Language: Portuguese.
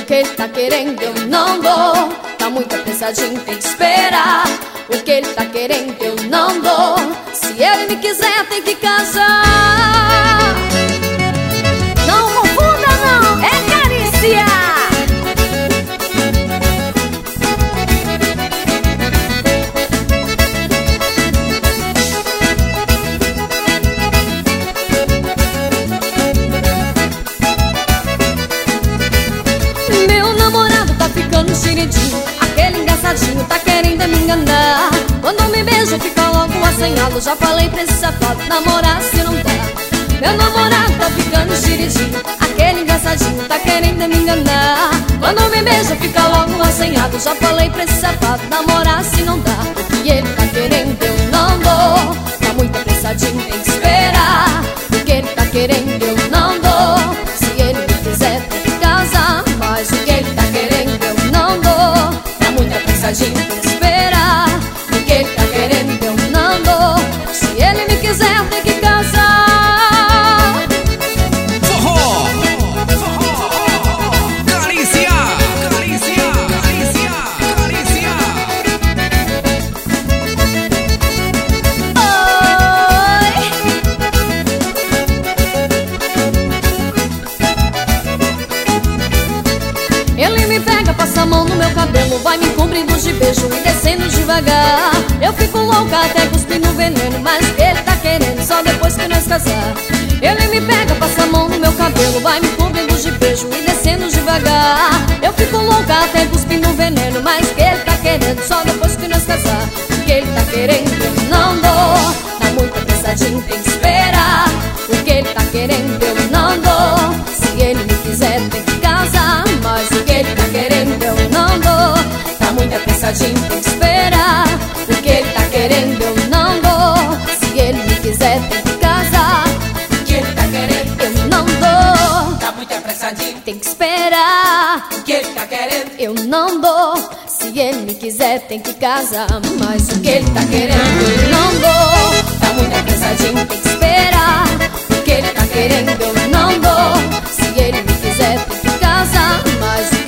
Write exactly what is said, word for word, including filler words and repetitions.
O que ele tá querendo eu não dou. Tá muito apressadinho, tem que esperar. O que ele tá querendo eu não dou. Se ele me quiser tem que casar. Não confunda não, é carícia. Meu namorado tá ficando xeridinho, aquele engraçadinho tá querendo me enganar. Quando me beija fica logo assanhado. Já falei pra esse safado namorar se não dá. Meu namorado tá ficando xeridinho, aquele engraçadinho tá querendo me enganar. Quando me beija fica logo assanhado. Já falei pra esse safado namorar se não dá. O que ele tá querendo eu não dou. Tá muito apressadinho, tem que esperar. O que ele tá querendo eu não dou. Se ele me quiser tem que casar. Mas o que ele tá querendo eu não dou. Tá muito apressadinho, tem que esperar. O que ele tá querendo eu não dou. Se ele me quiser tem que casar. Forró, forró, carícia, carícia, carícia, carícia. Oi. Ele me pega, passa a mão no meu cabelo, vai me cobrindo de beijo e descendo devagar. Eu fico louca até cuspindo veneno, mas o que ele tá querendo só depois que nós casar. Ele me pega, passa a mão no meu cabelo, vai me cobrindo de beijo e descendo devagar. Eu fico louca até cuspindo veneno, mas o que ele tá querendo só depois que nós casar. O que ele tá querendo eu não dou. Tá muito apressadinho, tem que esperar. O que ele tá querendo eu não dou. Se ele me quiser tem que casar. Mas o que ele tá querendo eu não dou. Tá muito apressadinho, tem que esperar. O que ele tá querendo eu não dou. Se ele me quiser tem que casar. O que ele tá querendo Eu não dou. tá muito apressadinho. Tem que esperar. O que ele tá querendo Eu não dou. Se ele me quiser tem que casar. Mas o que ele tá querendo eu não dou. Tá muito apressadinho, tem que esperar. O que ele tá querendo eu não dou. Se ele me quiser tem que casar. Mas o